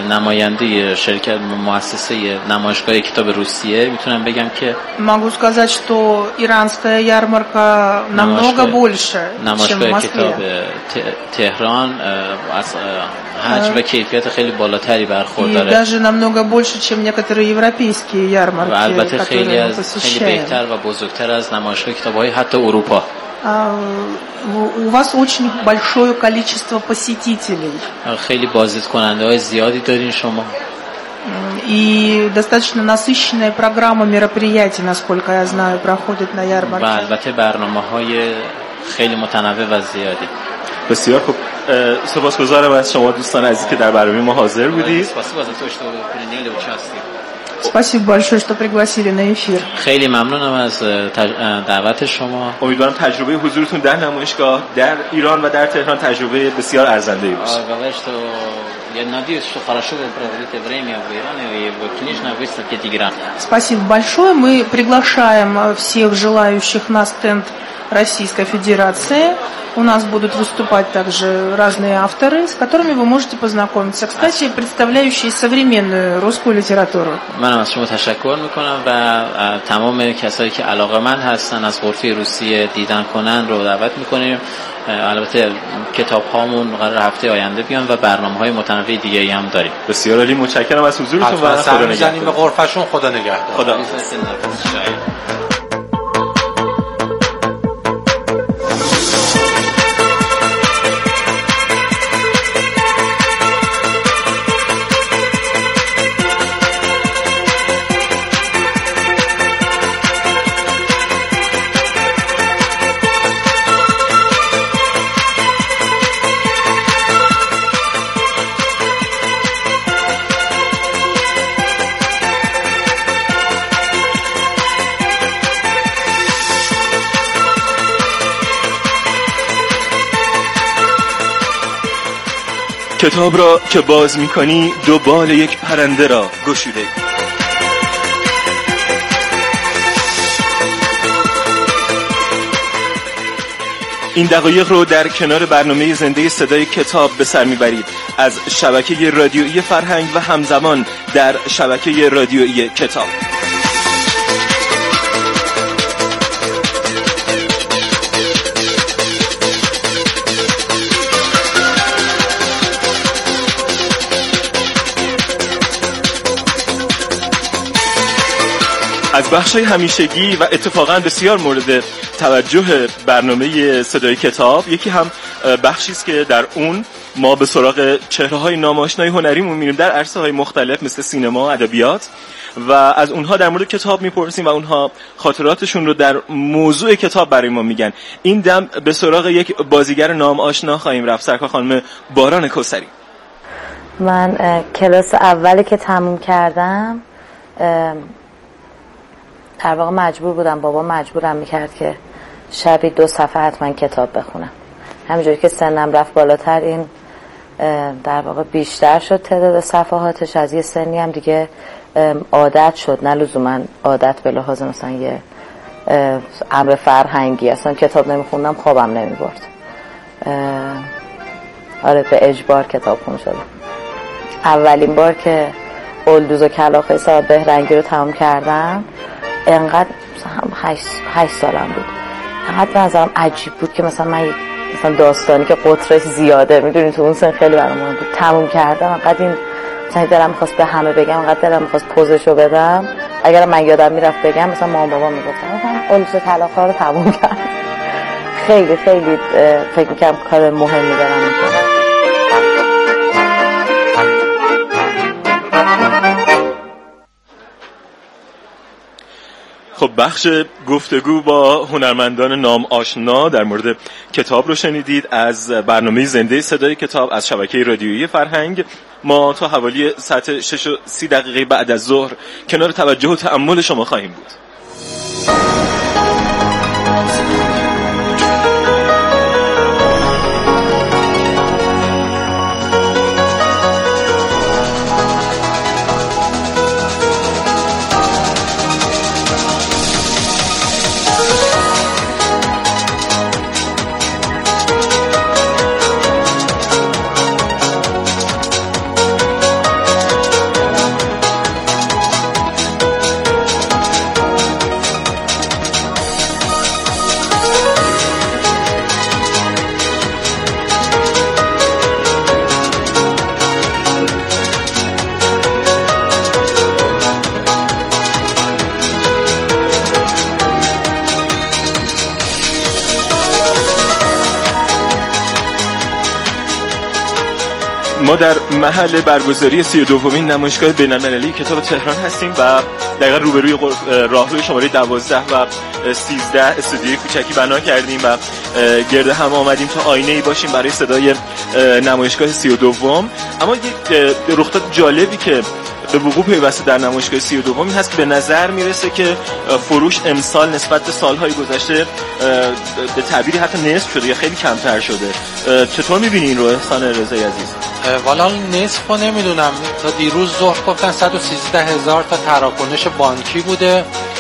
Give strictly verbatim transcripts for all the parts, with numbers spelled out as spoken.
نماینده شرکت مؤسسه نمایشگاه کتاب روسیه میتونم بگم که могу сказать, что иранская ярмарка намного больше, чем в Москве. کتاب تهران از حجم و کیفیت خیلی بالاتری برخورداره. И даже намного больше, чем некоторые европейские ярмарки, و البته خیلی از посещаем. خیلی بهتر و بزرگتر از نمایشگاه کتاب‌های حتی اروپا. У вас очень большое количество посетителей. خیلی بازدیدکننده‌های زیادی دارین شما. И достаточно насыщенная программа мероприятий, насколько я знаю, проходит на ярмарке. و البته برنامه‌های خیلی متنوع و زیادی. بسیار خوب. سپاسگزارم از شما دوستان عزیزی که در برنامه ما حاضر بودید. Спасибо большое, что пригласили на эфир. خیلی ممنونم از دعوت شما. امیدوارم تجربه حضورتون در نمایشگاه در ایران و در تهران تجربه بسیار ارزنده‌ای باشه. Я надеюсь, что хорошо вы проводите время в Иране и в книжной выставке Тегеран. Спасибо большое. Мы приглашаем всех желающих на стенд Российской Федерации. У нас будут выступать также разные авторы, с которыми вы можете познакомиться. Кстати, представляющие современную русскую литературу. من از شما تشکر میکنم و تمام کسایی که علاقه‌مند هستن از غرفه روسیه دیدن کنن رو دعوت میکنیم. البته کتاب هامون قرار هفته آینده بیان و برنامه‌های متنوع دیگه‌ای هم داریم. بسیار عالی، متشکرم از حضورتون و خدا نگهدار. به غرفه‌شون خدا نگهدار. خدا. کتاب را که باز می‌کنی دو بال یک پرنده را گشوده. این دقایق رو در کنار برنامه زنده صدای کتاب به سر میبرید از شبکه رادیویی فرهنگ و همزمان در شبکه رادیویی کتاب. از بخشای همیشگی و اتفاقا بسیار مورد توجه برنامه صدای کتاب یکی هم بخشی است که در اون ما به سراغ چهره‌های ناماشنای هنریمون میریم در عرصه‌های مختلف مثل سینما، ادبیات و از اونها در مورد کتاب میپرسیم و اونها خاطراتشون رو در موضوع کتاب برای ما میگن. این دم به سراغ یک بازیگر نام آشنا خواهیم رفت. سرکار خانم باران کوثری. من کلاس اولی که تموم کردم در واقع مجبور بودم، بابا مجبورم میکرد که شبی دو صفحه حتما کتاب بخونم. همینجوری که سنم رفت بالاتر این در واقع بیشتر شد تعداد صفحاتش، از یه سنی هم دیگه عادت شد، نه لزوما عادت به لحاظ مثلا یه امر فرهنگی، اصلا کتاب نمیخوندم خوابم نمیبرد. آره به اجبار کتاب خون شدم. اولین بار که اولدوز و کلاغ‌های صاحب بهرنگی رو تمام کردم انقدر هشت, هشت سالم بود، انقدر به نظرم عجیب بود که مثلا من مثلا داستانی که قطرش زیاده میدونی تو اون سن خیلی برام مهم بود تموم کردم. انقدر این مثلا دلم می‌خواست به همه بگم، انقدر دلم می‌خواست پوزشو بدم، اگر من یادم میرفت بگم مثلا مامان بابا میگفتن مثلا اولدوز و کلاغ‌ها رو تموم کرد. خیلی خیلی فکر می‌کنم کار مهمی دارم می‌کنم. خب بخش گفتگو با هنرمندان نام آشنا در مورد کتاب رو شنیدید از برنامه زنده صدای کتاب از شبکه رادیویی فرهنگ. ما تا حوالی ساعت شش و سی دقیقه بعد از ظهر کنار توجه و تأمل شما خواهیم بود. ما در محل برگزاری سی و دومین نمایشگاه بین‌المللی کتاب تهران هستیم و دقیقا روبروی راهروی شماره دوازده و سیزده استودیوی کوچکی بنا کردیم و گرد هم آمدیم تا آینه‌ای باشیم برای صدای نمایشگاه سی و دوم. اما یک رخداد جالبی که به وقوع پیوسته در نمایشگاه سی و دوم هست که به نظر میرسه که فروش امسال نسبت به سالهای گذشته به تعبیری حتی نصف شده یا خیلی کمتر شده. چطور میبینی این رو احسان رضایی عزیز؟ والا نصف رو نمیدونم، تا دیروز ظهر گفتن صد و سیزده هزار تا تراکنش بانکی بوده.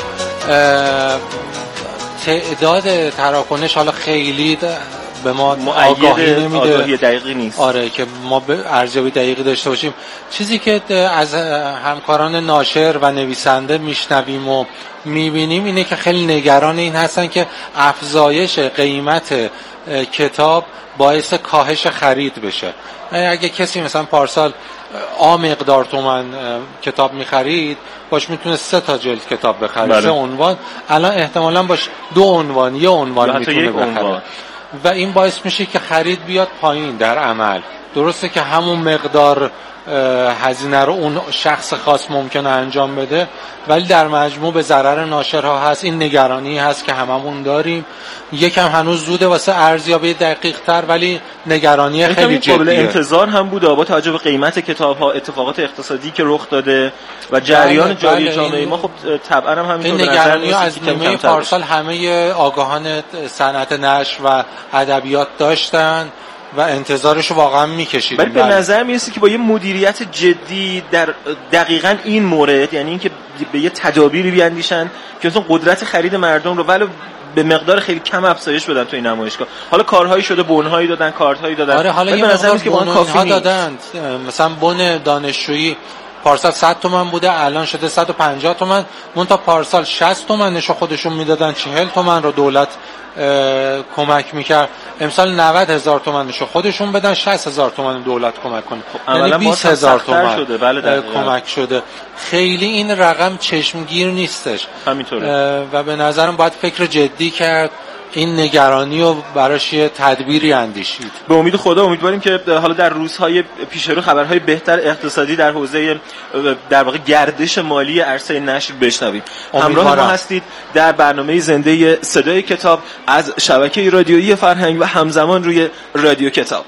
تعداد تراکنش حالا خیلی به ما آگاهی نمیده، آگاهی دقیقی نیست. آره که ما به ارزیابی دقیقی داشته باشیم. چیزی که از همکاران ناشر و نویسنده میشنویم و میبینیم اینه که خیلی نگران این هستن که افزایش قیمت کتاب باعث کاهش خرید بشه. اگه کسی مثلا پارسال آ مقدار تومن کتاب میخرید، باش میتونه سه تا جلد کتاب بخره، بله. سه عنوان، الان احتمالاً باش دو عنوان، یه عنوان میتونه بخره عنوان. و این باعث میشه که خرید بیاد پایین در عمل. درسته که همون مقدار هزینه رو اون شخص خاص ممکنه انجام بده، ولی در مجموع به ضرر ناشرها هست. این نگرانی هست که هممون داریم. یکم هنوز زوده واسه ارزیابی دقیق تر، ولی نگرانی خیلی جدیه. قابل انتظار هم بود با توجه به قیمت کتاب ها، اتفاقات اقتصادی که رخ داده و جریان بله جاری بله جامعه ما، خب طبعا هم همینطور این نگرانی از نیمه پارسال همه آگاهان صنعت نشر و ادبیات داشتن و انتظارش رو واقعا میکشیدیم. ولی به نظر میرسه که با یه مدیریت جدی در دقیقاً این مورد، یعنی اینکه به یه تدابیری بیاندیشن که مثلا قدرت خرید مردم رو ولو به مقدار خیلی کم افزایش بدن تو این نمایشگاه. حالا کارهایی شده، بنهایی دادن، کارتایی دادن. آره حالا یه نظر که بن کافی دادن. مثلا بن دانشجویی پارسال صد تومن بوده، الان شده صد و پنجاه تومن. اون تا پارسال شصت تومنشو خودشون میدادن، چهل تومن رو دولت کمک میکرد. امسال نود هزار تومنشو خودشون بدن، شصت هزار تومن دولت کمک کنه، یعنی بیست هزار تومن شده. بله کمک شده. خیلی این رقم چشمگیر نیستش همینطوره و به نظرم باید فکر جدی کرد، این نگرانی رو براش یه تدبیری اندیشید. به امید خدا امیدواریم که حالا در روزهای پیش رو خبرهای بهتر اقتصادی در حوزه در واقع گردش مالی عرصه نشر بشنویم. همراه ما هستید در برنامه زنده صدای کتاب از شبکه رادیویی فرهنگ و همزمان روی رادیو کتاب.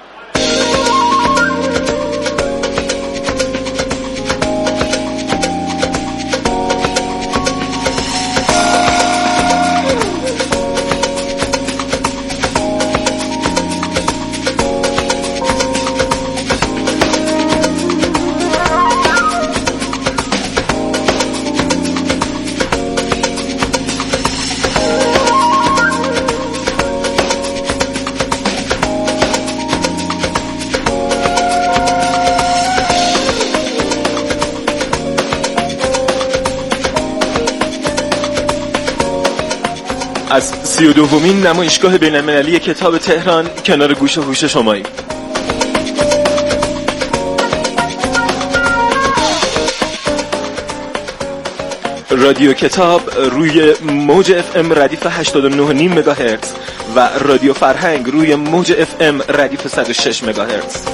از سی و دومین نمایشگاه بین‌المللی کتاب تهران کنار گوش و هوش شماییم. رادیو کتاب روی موج اف ام ردیف هشتاد و نه و نیم مگاهرتز و رادیو فرهنگ روی موج اف ام ردیف صد و شش مگاهرتز.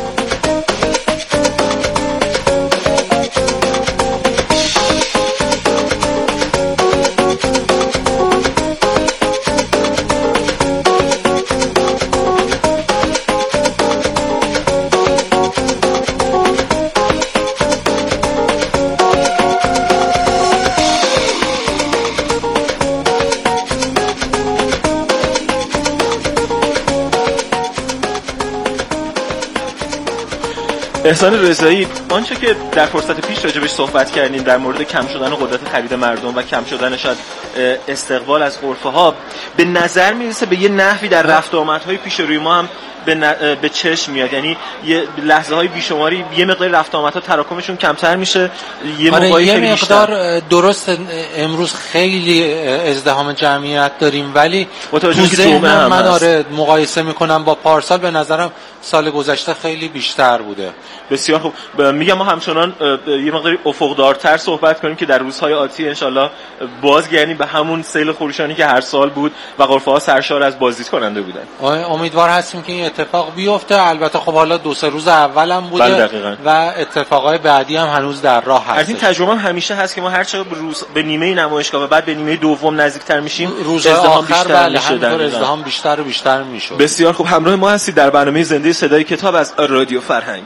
احسان رضایی، آنچه که در فرصت پیش راجبش صحبت کردیم در مورد کم شدن قدرت خرید مردم و کم شدن شاید استقبال از غرفه ها، به نظر میرسه به یه نحوی در رفت و آمدهای پیش روی ما هم به, ن... به چشم میاد. یعنی یه لحظه های بیشماری یه مقدار رفت و آمدها تراکمشون کمتر میشه، یه آره موقعی یه خیلی مقدار بیشتر. درست امروز خیلی ازدحام جمعیت داریم، ولی تو ذهنم من آره مقایسه میکنم با پارسال، به نظرم سال گذشته خیلی بیشتر بوده. بسیار خوب. میگم ما همچنان یه مقداری افقدارتر صحبت کنیم که در روزهای آتی انشالله بازگردیم به همون سیل خروشانی که هر سال بود و غرفه ها سرشار از بازدید کننده بودن. امیدوار هستیم که این اتفاق بیفته. البته خب حالا دو سه روز اولم بوده بله و اتفاقای بعدی هم هنوز در راه هست. از این تجربه هم همیشه هست که ما هر چقدر روز به نیمه نمایشگاه و بعد به نیمه دوم نزدیکتر میشیم روز ازدحام آخر بیشتر بله میشه، همینطور ازدحام بیشتر و بیشتر میشه. بسیار خوب، همراه ما هستید در برنامه زنده صدای کتاب از رادیو فرهنگ.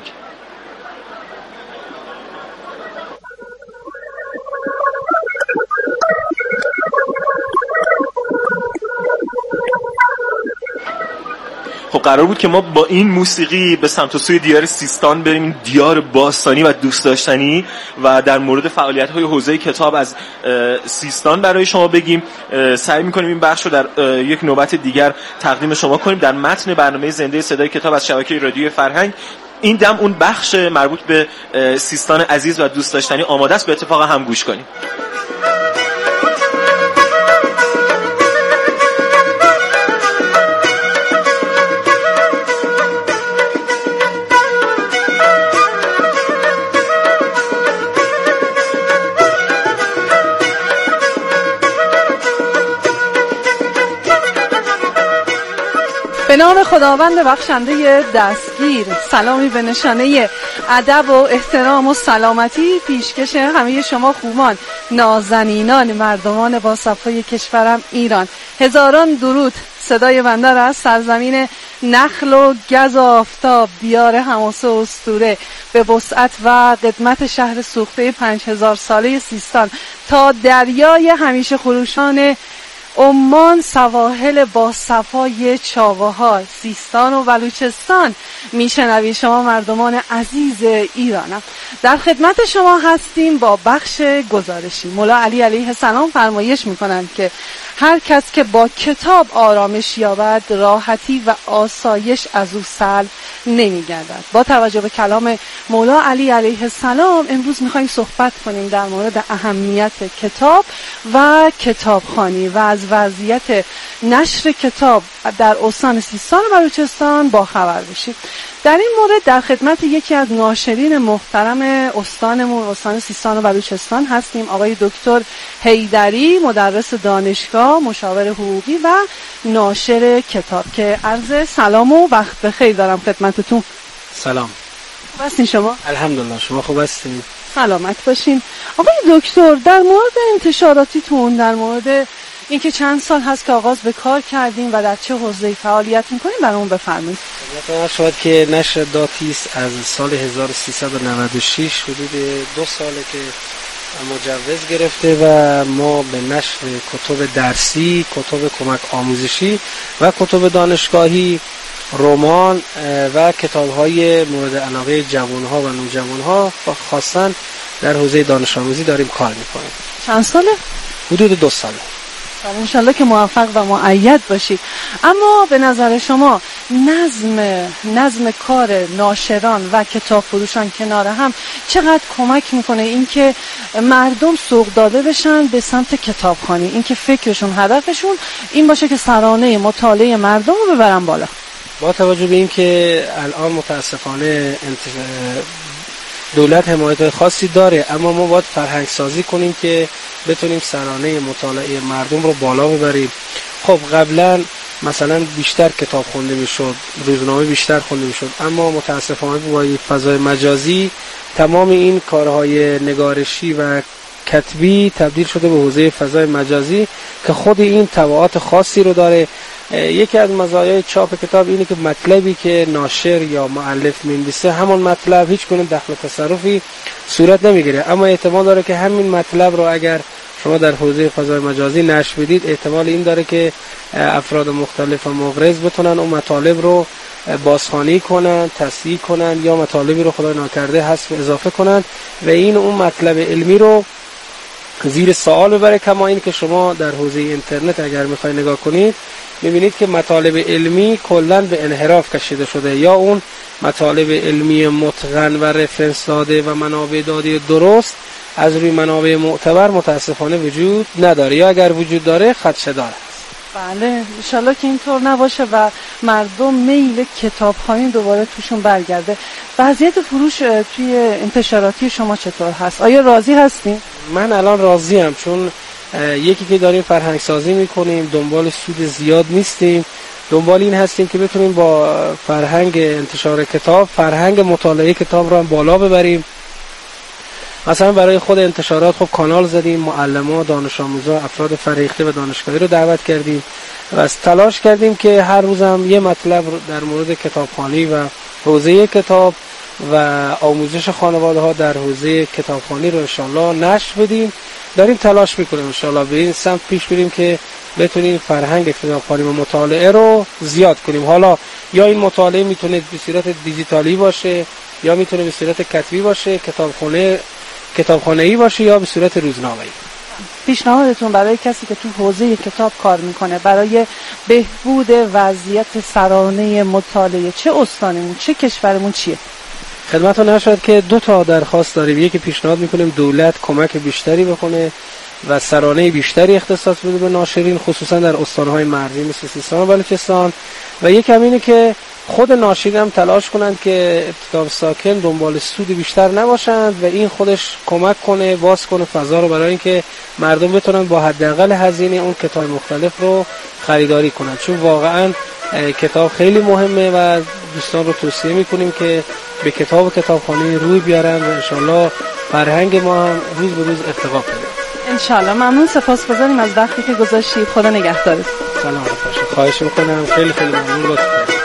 خب قرار بود که ما با این موسیقی به سمت و سوی دیار سیستان بریم، دیار باستانی و دوست داشتنی، و در مورد فعالیت‌های حوزه کتاب از سیستان برای شما بگیم. سعی می‌کنیم این بخش رو در یک نوبت دیگر تقدیم شما کنیم در متن برنامه زنده صدای کتاب از شبکه رادیو فرهنگ. این دم اون بخش مربوط به سیستان عزیز و دوست داشتنی آماده است، به اتفاق هم گوش کنیم. به نام خداوند بخشنده دستگیر، سلامی به نشانه ادب و احترام و سلامتی پیشکش همه شما خوبان، نازنینان، مردمان با صفای کشورم ایران. هزاران درود صدای بنده را از سرزمین نخل و گز و آفتاب، دیار حماسه و اسطوره، به وسعت و قدمت شهر سوخته پنج هزار ساله سیستان تا دریای همیشه خروشان عمان، سواحل با صفای چاوه‌ها، سیستان و بلوچستان میشنوی. شما مردمان عزیز ایرانم، در خدمت شما هستیم با بخش گزارشی. مولا علی علیه السلام فرمایش میکنند که هر کس که با کتاب آرامش یابد، راحتی و آسایش از او سلب نمیگردد. با توجه به کلام مولا علی علیه السلام امروز میخوایم صحبت کنیم در مورد اهمیت کتاب و کتابخوانی و از وضعیت نشر کتاب در استان سیستان و بلوچستان با خبر بشیم. در این مورد در خدمت یکی از ناشرین محترم استانمون، استان سیستان و بلوچستان هستیم، آقای دکتر حیدری، مدرس دانشگاه، مشاور حقوقی و ناشر کتاب، که عرض سلام و وقت بخیر دارم خدمتتون. سلام. خوب هستین شما؟ الحمدلله، شما خوب هستین؟ سلامت باشین. آقای دکتر، در مورد انتشاراتیتون، در مورد اینکه چند سال هست که آغاز به کار کردیم و در چه حوزه‌ای فعالیت می‌کنیم برامون بفرمایید. مثلا شاید که نشر داتیس از سال هزار و سیصد و نود و شش حدود دو ساله که مجوز گرفته و ما به نشر کتب درسی، کتب کمک آموزشی و کتب دانشگاهی، رمان و کتاب‌های مورد علاقه جوان‌ها و نوجوان‌ها خاصاً در حوزه دانش آموزی داریم کار می‌کنیم. چند ساله؟ حدود دو ساله. انشالله که موفق و مؤید باشید. اما به نظر شما نظم نظم کار ناشران و کتاب فروشان کنار هم چقدر کمک میکنه اینکه مردم سوق داده بشن به سمت کتابخوانی، اینکه فکرشون، هدفشون این باشه که سرانه مطالعه مردم رو ببرن بالا؟ با توجه به اینکه الان متاسفانه دولت حمایت خاصی داره، اما ما باید فرهنگ سازی کنیم که بتونیم سرانه مطالعه مردم رو بالا ببریم. خب قبلا مثلا بیشتر کتاب خونده میشد، روزنامه بیشتر خونده میشد، اما متاسفانه با فضای مجازی تمام این کارهای نگارشی و کتبی تبدیل شده به حوزه فضای مجازی که خود این تبعات خاصی رو داره. یکی از مزایای چاپ کتاب اینه که مطلبی که ناشر یا مؤلف می‌نویسه همون مطلب هیچ گونه دخل و تصرفی صورت نمیگیره، اما احتمال داره که همین مطلب رو اگر شما در حوزه فضای مجازی نشر بدید، احتمال این داره که افراد مختلف و مغرض بتونن اون مطالب رو بازخوانی کنن، تصحیح کنن یا مطالبی رو خدای ناکرده حذف اضافه کنن و این اون مطلب علمی رو زیر سوال ببره. کما این که شما در حوزه اینترنت اگر میخوای نگاه کنید میبینید که مطالب علمی کلاً به انحراف کشیده شده، یا اون مطالب علمی متقن و رفرنس داده و منابع داده درست از روی منابع معتبر متاسفانه وجود نداره، یا اگر وجود داره خدشه داره. بله، انشالله که اینطور نباشه و مردم میل کتابخوانی دوباره توشون برگرده. وضعیت فروش توی انتشاراتی شما چطور هست؟ آیا راضی هستین؟ من الان راضیم، چون یکی که داریم فرهنگ سازی میکنیم، دنبال سود زیاد نیستیم دنبال این هستیم که بتونیم با فرهنگ انتشار کتاب فرهنگ مطالعه کتاب رو هم بالا ببریم. مثلا برای خود انتشارات خب کانال زدیم، معلمان، دانش آموزا، افراد فرهیخته و دانشگاهی رو دعوت کردیم و از تلاش کردیم که هر روزم یه مطلب در مورد کتابخوانی و حوزه کتاب و آموزش خانواده ها در حوزه کتابخوانی رو انشالله نشر بدیم. داریم تلاش میکنیم انشالله به این سمت پیش بریم که بتونیم فرهنگ کتابخوانی و مطالعه رو زیاد کنیم. حالا یا این مطالعه میتونه به صورت دیجیتالی باشه یا میتونه به صورت کتبی باشه، کتابخانه کتابخانه‌ای باشه یا به صورت روزنامه‌ای. پیشنهادتون برای کسی که تو حوزه کتاب کار میکنه برای بهبود وضعیت سرانه مطالعه چه استانمون چه کشورمون چیه؟ خدمتتون نشد که دو تا درخواست داریم. یکی پیشنهاد میکنیم دولت کمک بیشتری بکنه و سرانه بیشتری اختصاص بده به ناشرین خصوصا در استان‌های مرزی مثل سیستان و بلوچستان، و یک همینه که خود ناشرین هم تلاش کنند که کتاب ساکن دنبال سود بیشتر نباشند و این خودش کمک کنه باز کنه فضا رو برای اینکه مردم بتونن با حداقل هزینه اون کتاب مختلف رو خریداری کنند، چون واقعا کتاب خیلی مهمه و دوستان رو توصیه میکنیم که به کتاب و کتابخانه روی بیارن و انشالله فرهنگ ما هم روز به روز ارتقا کنه. انشالله. ممنون، سپاسگزاریم از وقتی که گذاشتید. خدا نگهدارت. سلام باشید. خواهش میکنم. خیلی خیلی ممنون. لطف کنید.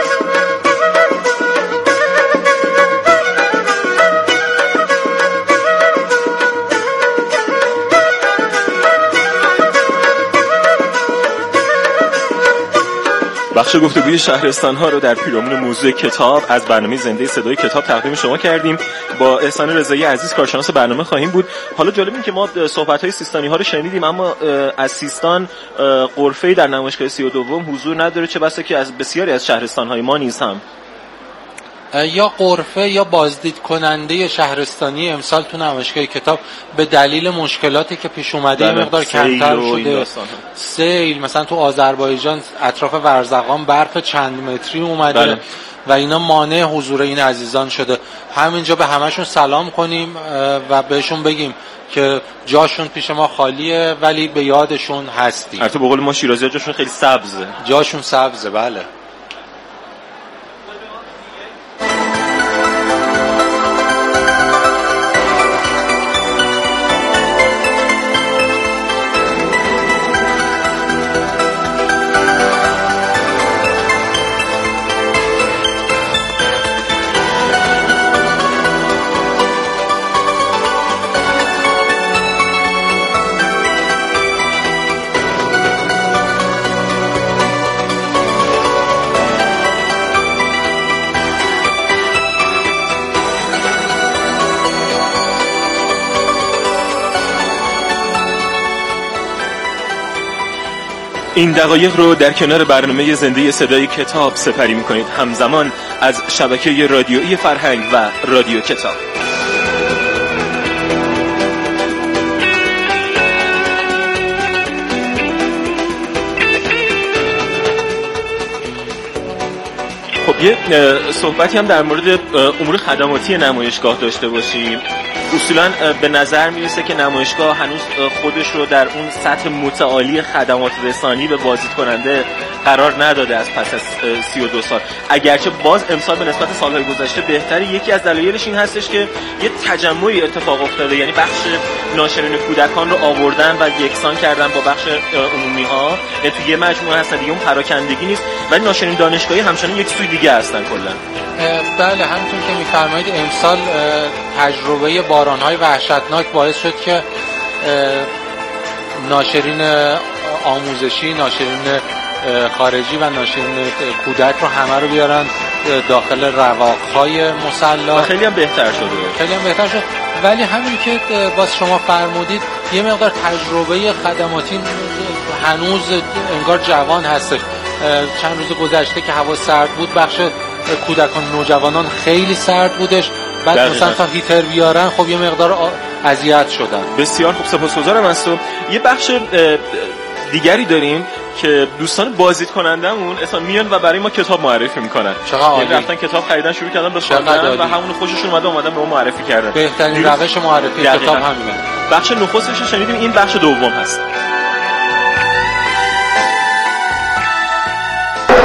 بخش گفتگوی شهرستان ها رو در پیرامون موضوع کتاب از برنامه زنده صدای کتاب تقدیم شما کردیم. با احسان رضایی عزیز کارشناس برنامه خواهیم بود. حالا جالب این که ما صحبت های سیستانی ها رو شنیدیم، اما از سیستان غرفه‌ای در نمایشگاه سی و دوم حضور نداره، چه بسا که از بسیاری از شهرستان های ما نیز هم یا غرفه یا بازدید کننده شهرستانی امسال تو نمایشگاه کتاب به دلیل مشکلاتی که پیش اومده یه مقدار کمتر شده. سیل مثلا تو آذربایجان اطراف ورزقان برف چند متری اومده بله. و اینا مانع حضور این عزیزان شده. همینجا به همشون سلام کنیم و بهشون بگیم که جاشون پیش ما خالیه ولی به یادشون هستیم. البته به قول ما شیرازی‌ها جاشون خیلی سبزه. جاشون سبزه بله. این دقایق رو در کنار برنامه زنده صدای کتاب سپری می‌کنید، همزمان از شبکه رادیویی فرهنگ و رادیو کتاب. خب یه صحبتی هم در مورد امور خدماتی نمایشگاه داشته باشیم. اصولاً به نظر میرسه که نمایشگاه هنوز خودش رو در اون سطح متعالی خدمات رسانی به بازدید کننده قرار نداده از پس از سی و دو سال. اگرچه باز امسال به نسبت سالهای گذشته بهتره. یکی از دلایلش این هستش که یه تجمعی اتفاق افتاده، یعنی بخش ناشرین کودکان رو آوردن و یکسان کردن با بخش عمومی ها، یعنی تو یه مجموعه هستن دیگه، اون پراکندگی نیست، ولی ناشرین دانشگاهی همچنان یک سوی دیگه هستن کلا. بله همونطور که می‌فرمایید امسال تجربه باران‌های وحشتناک باعث شد که ناشرین آموزشی، ناشرین خارجی و ناشرین کودک رو همه رو بیارن داخل رواق‌های مسلح. خیلی هم بهتر شده. خیلی هم بهتر شد. ولی همین که باز شما فرمودید یه مقدار تجربه خدماتی هنوز انگار جوان هست. چند روز گذشته که هوا سرد بود بخش کودکان نوجوانان خیلی سرد بودش، بعد مثلا تا هیتر بیارن خب یه مقدار اذیت شدن. بسیار خوب، سپاسگزارم از تو. یه بخش دیگری داریم که دوستان بازدید کنندمون اصلا میان و برای ما کتاب معرفی میکنن. یعنی رفتن کتاب خریدن شروع کردن به خواندن و همون خوششون اومده اومدن به ما معرفی کردن. بهترین روش معرفی کتاب همینه. بخش نخستش رو شنیدیم، این بخش دوم هست.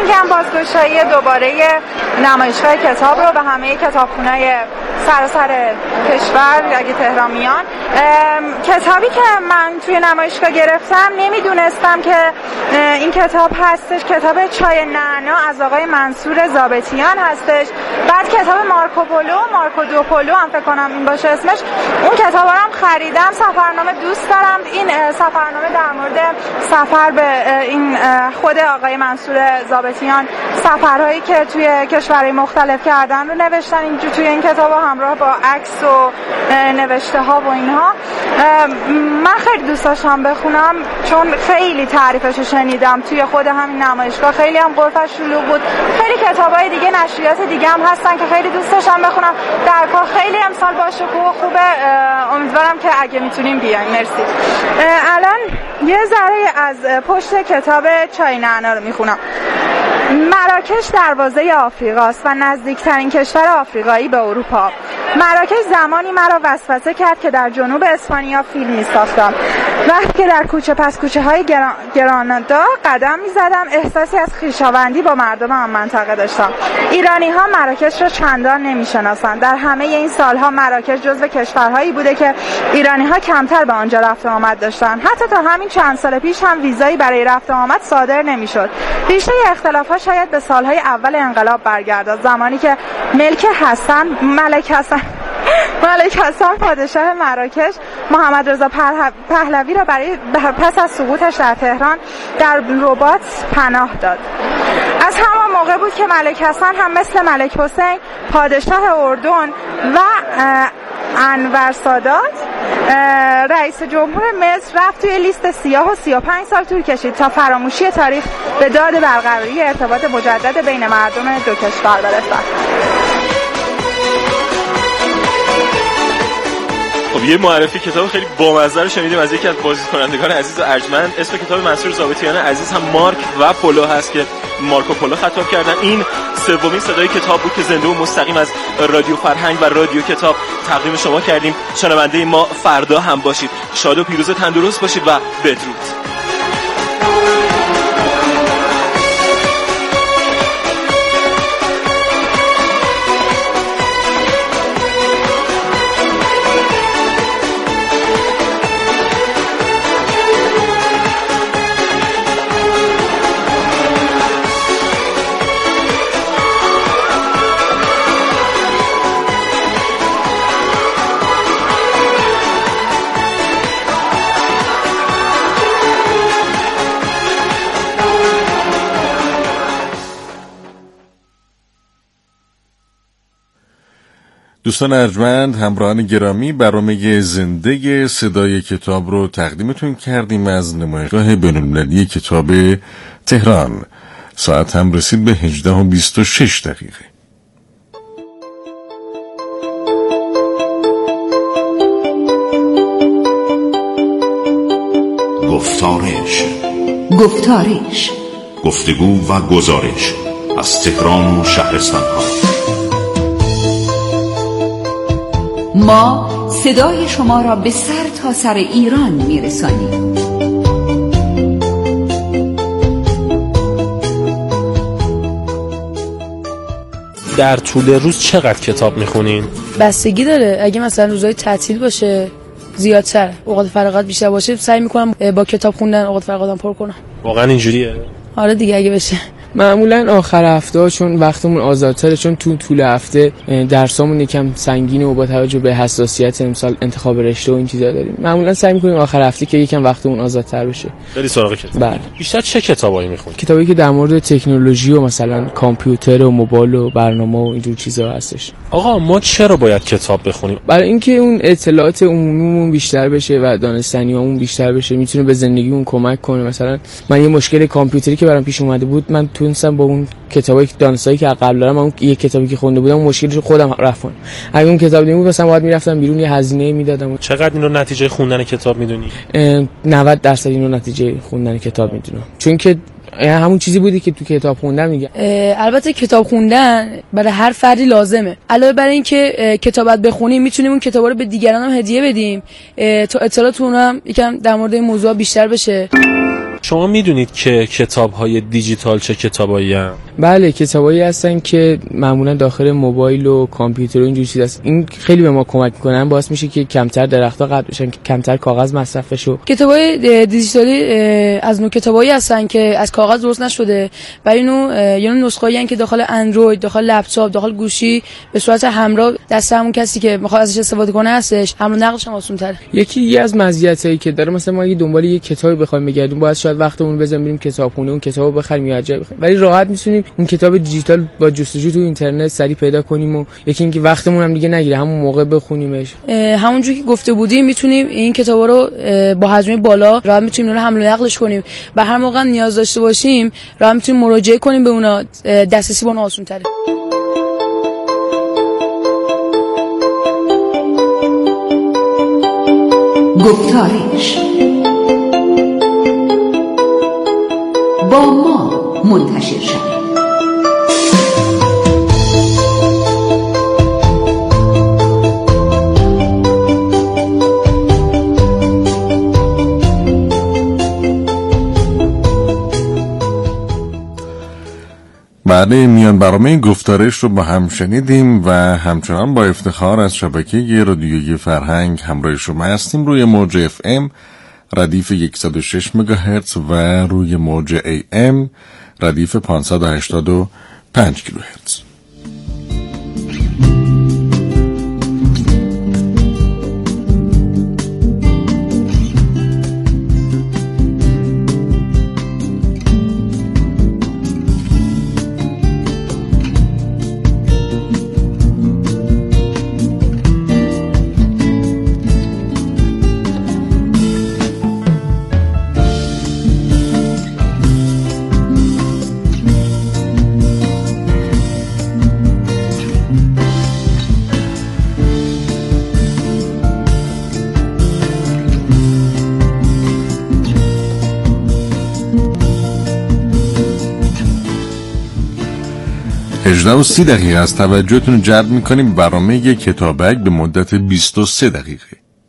میگم بازگشایی دوباره نمایشگاه کتاب رو به همه کتابخونه‌های سراسر کشور اگه تهران میان. کتابی که من توی نمایشگاه گرفتم نمیدونستم که این کتاب هستش. کتاب چای نعنا از آقای منصور ضابطیان هستش. بعد کتاب مارکوپولو مارکو دوپولو هم فکر کنم این باشه اسمش. اون کتاب رو هم خریدم. سفرنامه دوست دارم. این سفرنامه در مورد سفر به این خود آقای منصور ضابطیان، سفرهایی که توی کشورهای مختلف کردن رو نوشتن اینجا توی این کتاب همراه با عکس و نوشته ها و اینها. من خیلی دوست داشتم بخونم چون خیلی تعریفش رو شنیدم توی خود همین نمایشگاه. خیلی هم غرفش شلوغ بود. خیلی کتابای دیگه نشریات دیگه هم هستن که خیلی دوست داشتم بخونم. در کار خیلی امسال با شکوه و خوبه. امیدوارم که اگه میتونیم بیاین. مرسی. الان یه ذره از پشت کتاب چای نعنا رو میخونم. مراکش دروازه آفریقاست و نزدیکترین کشور آفریقایی به اروپا. مراکش زمانی مرا وسوسه کرد که در جنوب اسپانیا فیلم می‌ساختم. وقتی که در کوچه پس کوچه های گران... گرانادا قدم می‌زدم احساسی از خویشاوندی با مردم آن منطقه داشتم. ایرانی‌ها مراکش را چندان نمی‌شناسند. در همه این سالها مراکش جزو کشورهایی بوده که ایرانی‌ها کمتر به آنجا رفت و آمد داشتند. حتی تا همین چند سال پیش هم ویزایی برای رفت و آمد صادر نمی‌شد. ریشه اختلاف‌ها شاید به سالهای اول انقلاب برگردد، زمانی که ملک حسن ملک حسن ملک حسن پادشاه مراکش محمد رضا پهلوی را برای پس از سقوطش در تهران در رباط پناه داد. از همان موقع بود که ملک حسن هم مثل ملک حسین پادشاه اردن و انور سادات رئیس جمهور مصر رفت توی لیست سیاه و سی و پنج سال طول کشید تا فراموشی تاریخ به داد برقراری ارتباط مجدد بین مردم دو کشور برسد. خب یه معرفی کتاب خیلی بامزه رو شنیدیم از یکی از بازیکنندگان عزیز و ارجمند. اسم کتاب منصور ضابطیان عزیز هم مارک و پولو هست که مارکو پولو خطاب کردن. این سومین صدای کتاب بود که زنده و مستقیم از رادیو فرهنگ و رادیو کتاب تقدیم شما کردیم. شنونده ما فردا هم باشید. شاد و پیروز و تندرست باشید و بدرود. دوستان ارجمند، همراهان گرامی، برنامه زنده صدای کتاب رو تقدیمتون کردیم از نمایشگاه بین‌المللی کتاب تهران. ساعت هم رسید به هجده و بیست و شش دقیقه. گفتارش گفتارش گفتگو و گزارش از تهران و شهرستان‌ها. ما صدای شما را به سر تا سر ایران میرسانیم. در طول روز چقدر کتاب میخونین؟ بستگی داره. اگه مثلا روزهای تعطیل باشه زیادتر، اوقات فراغت بیشتر باشه سعی میکنم با کتاب خوندن اوقات فراغتم پر کنم. واقعا اینجوریه؟ آره دیگه اگه بشه. معمولا آخر هفته چون وقتمون آزادتره، چون تو طول هفته درسامون یکم سنگینه و با توجه به حساسیت امسال انتخاب رشته و این چیزا داریم، معمولا سعی می‌کنیم آخر هفته که یکم وقتمون آزادتر بشه. خیلی سراغ کتاب. بله. بیشتر چه کتابایی می‌خونید؟ کتابی که در مورد تکنولوژی و مثلا کامپیوتر و موبایل و برنامه و اینجور چیزا هستش. آقا ما چرا باید کتاب بخونیم؟ برای اینکه اون اطلاعات عمومیمون بیشتر بشه و دانستنیامون بیشتر بشه، میتونه به زندگیمون کمک کنه. مثلا من یه مشکل کامپیوتری که برام پیش اومده بود، من تونستم با اون کتابی که دانستایی که قبل دارم، اون یه کتابی که خونده بودم مشکلش خودم رفتم. اگه اون کتاب نمی‌بود مثلا باید میرفتم بیرون یه هزینه میدادم. چقدر اینو نتیجه خوندن کتاب میدونی؟ نود درصد اینو نتیجه خوندن کتاب میدونم، چون که همون چیزی بودی که تو کتاب خوندن میگه. البته کتاب خوندن برای هر فردی لازمه. علاوه بر این که کتابت بخونیم، میتونیم اون کتابا رو به دیگران هم هدیه بدیم تا اطلاعاتون هم یکم در مورد این موضوع بیشتر بشه. شما میدونید که کتاب‌های دیجیتال چه کتابایی هستن؟ بله، کتابایی هستن که معمولا داخل موبایل و کامپیوتر و اینجور چیز هست. این خیلی به ما کمک میکنن، باعث میشه که کمتر درخت‌ها قطع بشن، کمتر کاغذ مصرف بشه. کتابای دیجیتالی از نوع کتابایی هستن که از کاغذ درست نشده، برای اینو یعنی نسخه‌ای هستن که داخل اندروید، داخل لپتاپ، داخل گوشی به صورت همراه دست همون کسی که میخواد ازش استفاده کنه هستش، حمل و نقلش هم آسان‌تره. یکی یه از مزیتایی که داره، مثلا ما اگه دنبال یه کتابی بخوایم بگردیم، باید شاید وقتمون بزنیم بریم کتابخونه اون کتابو بخریم یا جای بخریم، ولی راحت میتونیم اون کتاب دیجیتال با جستجو تو اینترنت سریع پیدا کنیم و یکی اینکه وقتمون هم دیگه نگیره، همون موقع بخونیمش. همونجوری که گفته بودیم میتونیم این کتابا رو با حجم بالا راحت میتونیم اون حمل و نقلش کنیم، به هر موقع نیاز داشته باشیم راحت میتونیم مراجعه کنیم به اونا، دسترسی به اونها آسان‌تره. گفتارش با ما منتشر شد. بله، میان برنامه گفتارش رو با هم شنیدیم و همچنان با افتخار از شبکه رادیویی فرهنگ همراه شما هستیم روی موج اف ام ردیف صد و شش مگاهرتز و روی موج ای ام ردیف پانصد و هشتاد و پنج کیلوهرتز. هجده و سی دقیقه از توجهتون جلب میکنیم برنامه کتابک به مدت بیست و سه دقیقه.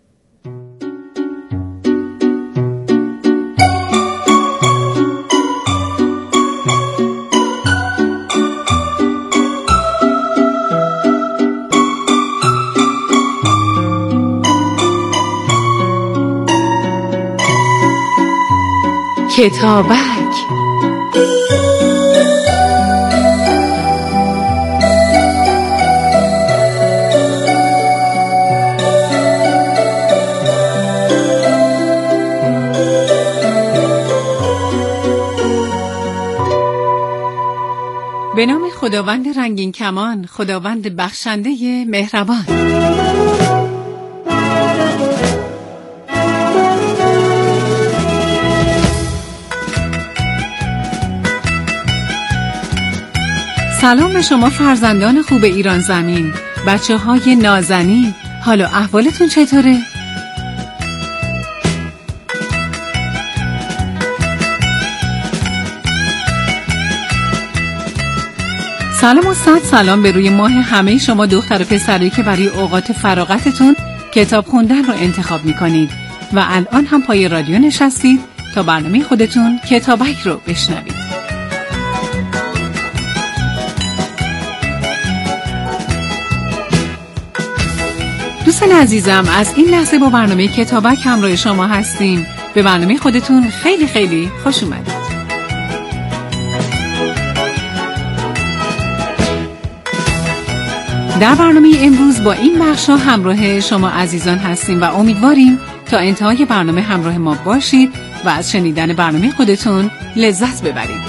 کتابک به نام خداوند رنگین کمان، خداوند بخشنده مهربان. سلام به شما فرزندان خوب ایران زمین، بچه های نازنین، حالا احوالتون چطوره؟ سلام و صد سلام به روی ماه همه شما دختر و پسرایی که برای اوقات فراغتتون کتاب خوندن رو انتخاب میکنید و الان هم پای رادیو نشستید تا برنامه خودتون کتابک رو بشنوید. دوستان عزیزم، از این لحظه با برنامه کتابک همراه شما هستیم. به برنامه خودتون خیلی خیلی خوش اومدید. در برنامه امروز با این بخشا همراه شما عزیزان هستیم و امیدواریم تا انتهای برنامه همراه ما باشید و از شنیدن برنامه خودتون لذت ببرید.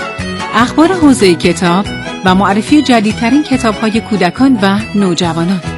اخبار حوزه کتاب و معرفی جدیدترین کتاب‌های کودکان و نوجوانان.